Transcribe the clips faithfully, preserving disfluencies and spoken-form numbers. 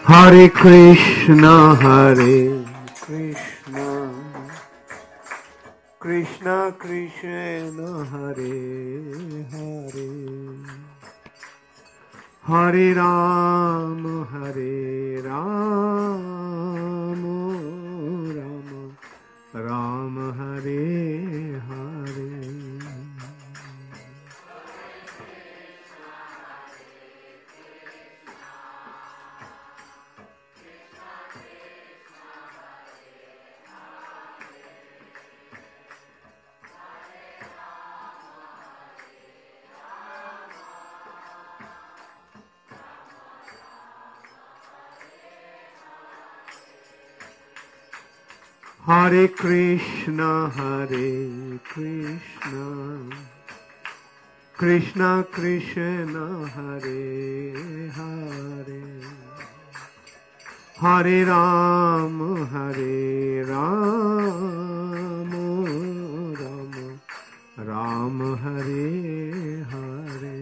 Hare Krishna, Hare Krishna, Krishna Krishna, Hare Hare, Hare Ram, Hare Ram, Ram Ram, Hare Hare. Hare Krishna, Hare Krishna, Krishna Krishna, Hare Hare, Hare Ram, Hare Ram, Ram Ram, Hare Hare.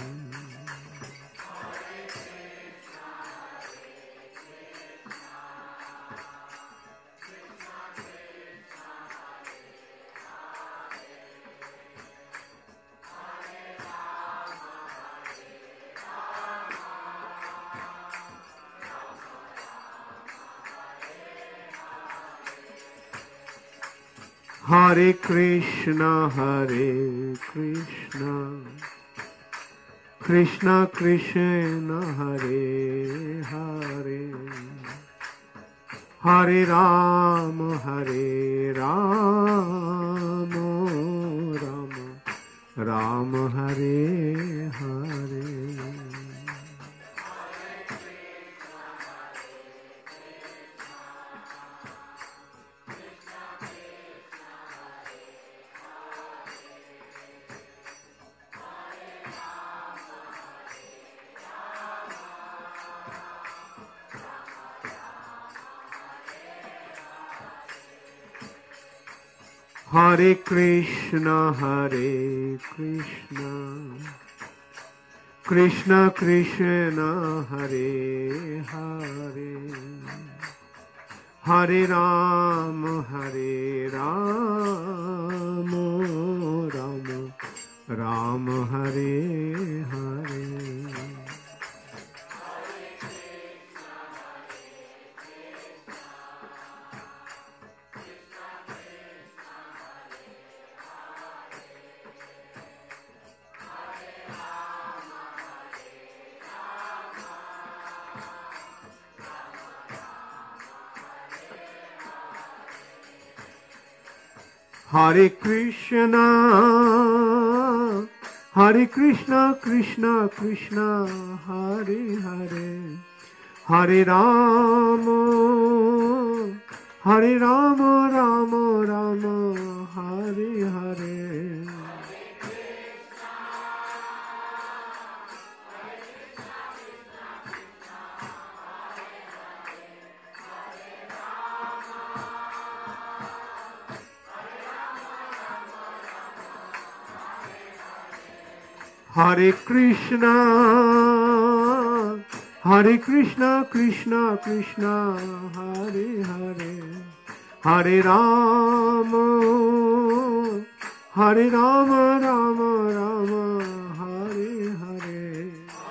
Hare Krishna, Hare Krishna, Krishna Krishna, Hare Hare, Hare Ram, Hare Ram, Ram Ram, Hare Hare. Hare Krishna, Hare Krishna, Krishna Krishna, Hare Hare, Hare Ram, Hare Ram, Ram Ram, Hare Hare. Hare Krishna, Hare Krishna, Krishna Krishna, Hare Hare, Hare Rama, Hare Rama, Rama Rama, Hare Hare. Hare Krishna, Hare Krishna, Krishna Krishna, Hare Hare, Hare Rama, Hare Rama, Rama Rama, Hare Hare.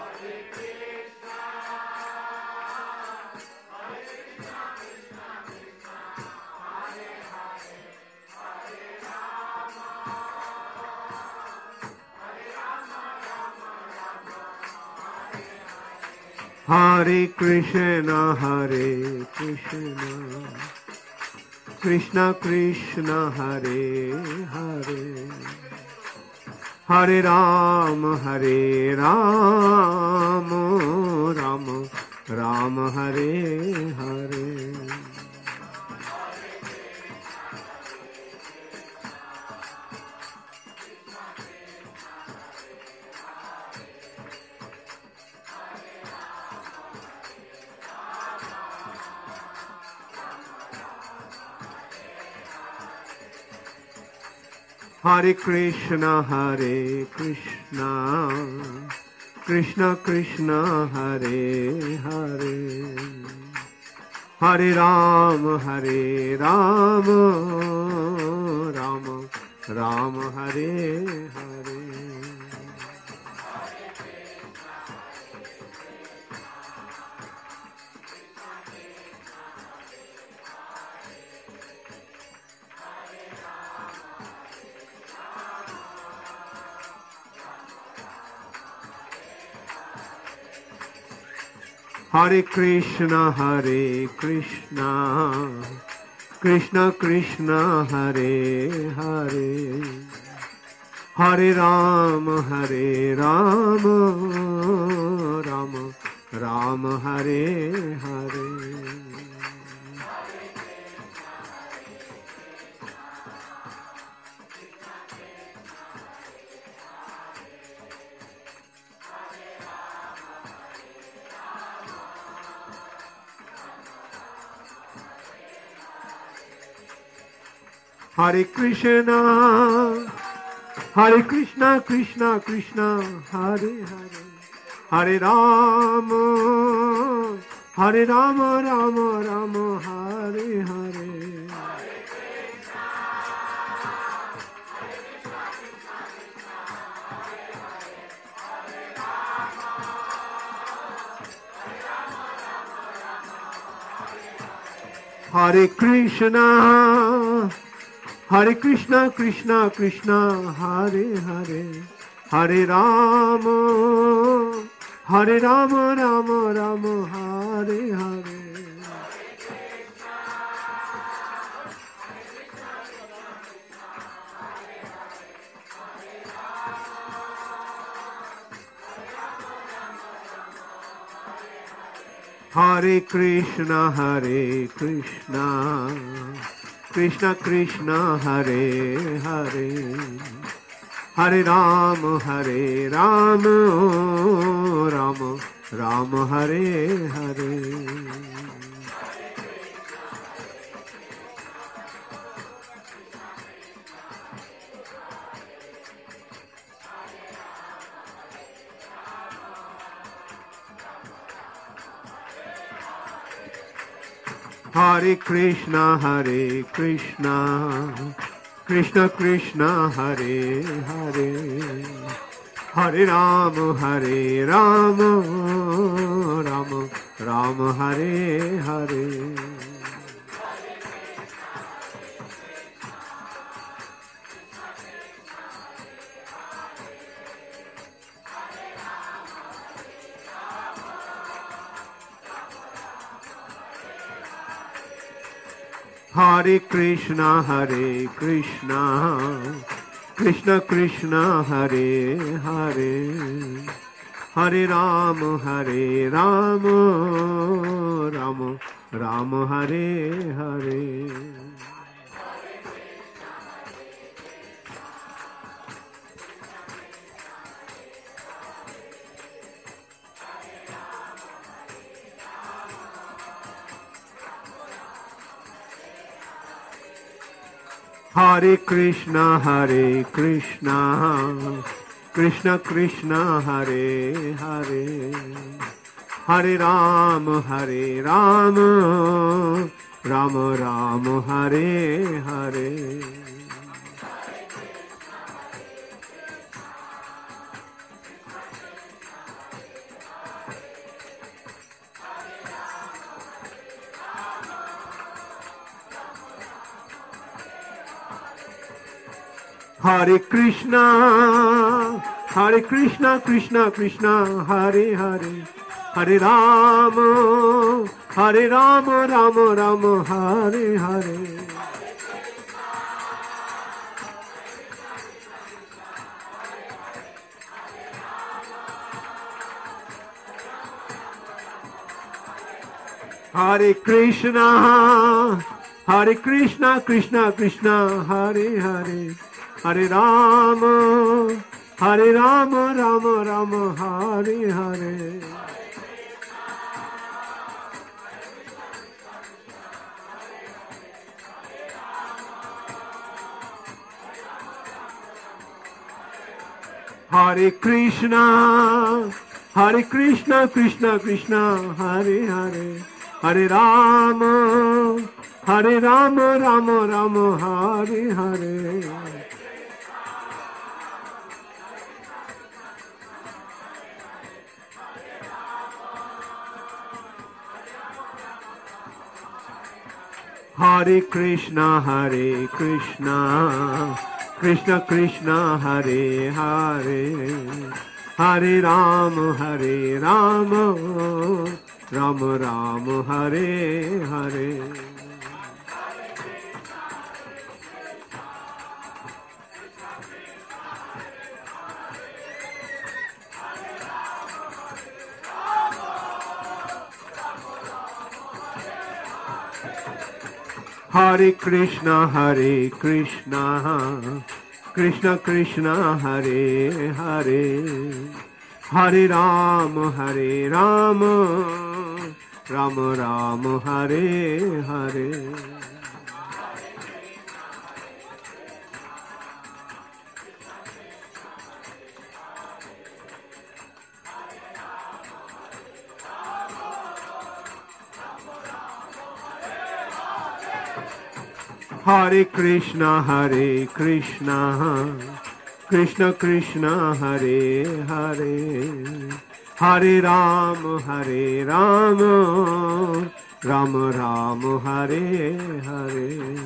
Hare Krishna, Hare Krishna, Krishna Krishna, Hare Hare, Hare Ram, Hare Ram, Ram Ram, Hare Hare. Hare Krishna, Hare Krishna, Krishna Krishna Hare Hare Hare Ram Hare Ram Ram Ram Hare Hare Hare Krishna, Hare Krishna, Krishna Krishna, Hare Hare, Hare Ram, Hare Ram, Ram Ram, Hare Hare. Hare Krishna, Hare Krishna, Krishna Krishna, Hare Hare, Hare Rama, Hare Rama, Rama Rama, Hare Hare. Hare Krishna, Hare Krishna, Krishna Krishna, Hare Hare, Hare Rama, Hare Rama, Rama Rama, Hare Hare. Hare Krishna, Hare Krishna, Krishna Krishna, Hare Hare, Hare Ram, Hare Ram, Ram Ram, Hare Hare. Hare Krishna, Hare Krishna, Krishna Krishna, Hare Hare, Hare Ram, Hare Ram, Ram Ram, Hare Hare. Hare Krishna, Hare Krishna, Krishna Krishna, Hare Hare, Hare Ram, Hare Ram, Ram Ram, Hare Hare. Hare Krishna, Hare Krishna, Krishna Krishna, Hare Hare, Hare Ram, Hare Ram, Ram Ram, Hare Hare. Hare Krishna, Hare Krishna, Krishna Krishna, Hare Hare, Hare Ram, Hare Ram, Ram Ram, Hare Hare. Hare Krishna, Hare Krishna, Krishna Krishna, Hare Hare, Hare Ram, Hare Ram, Ram Ram, Hare Hare. Hare Krishna, Hare Krishna, Krishna Krishna, Hare Hare, Hare Rama, Hare Rama, Rama Rama, Hare Hare. Hare Krishna, Hare Krishna, Krishna Krishna, Hare Hare, Hare Rama, Hare Rama, Rama Rama, Hare Hare. Hare Krishna, Hare Krishna, Krishna Krishna, Hare Hare, Hare Rama, Hare Rama, Rama Rama, Hare Hare. Hare Krishna, Hare Krishna, Krishna Krishna, Hare Hare, Hare Rama, Hare Rama, Rama Rama, Hare Hare.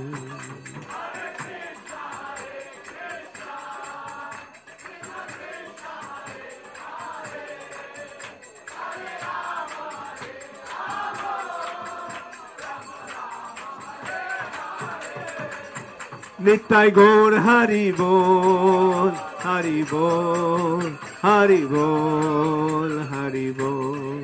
Nittai Gaur Hari Bol, Hari Bol, Hari Bol, Hari Bol.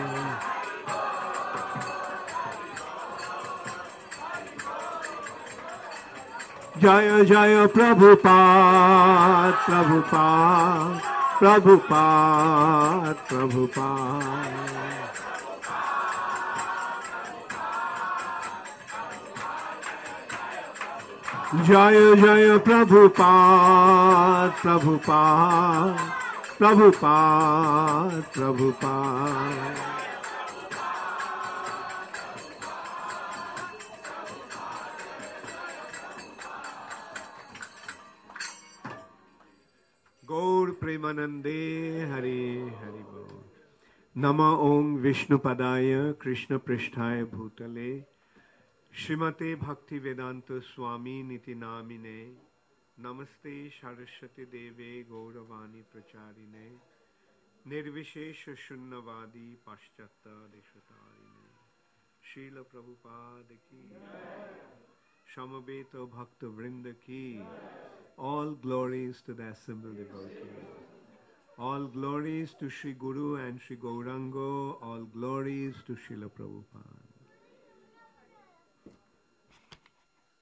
Jaya Jaya Prabhupada, Prabhupada, Prabhupada, Prabhupada. Jaya Jaya Prabhupada, Prabhupada, Prabhupada, Prabhupada. Gaur Premanande, Hare Hare Bol. Nama Om Vishnu Padaya, Krishna Pristhaya Bhutale, Srimate Bhakti Vedanta Swami Niti Namine, Namaste Saraswati Deve Gauravani Pracharine, Nirvishesha Shunnavadi Paschata Deshatarine, Srila Prabhupada Ki, Shamabeta Bhakta Vrinda Ki, all glories to the assembled devotees. All glories to Sri Guru and Sri Gaurango, all glories to Srila Prabhupada.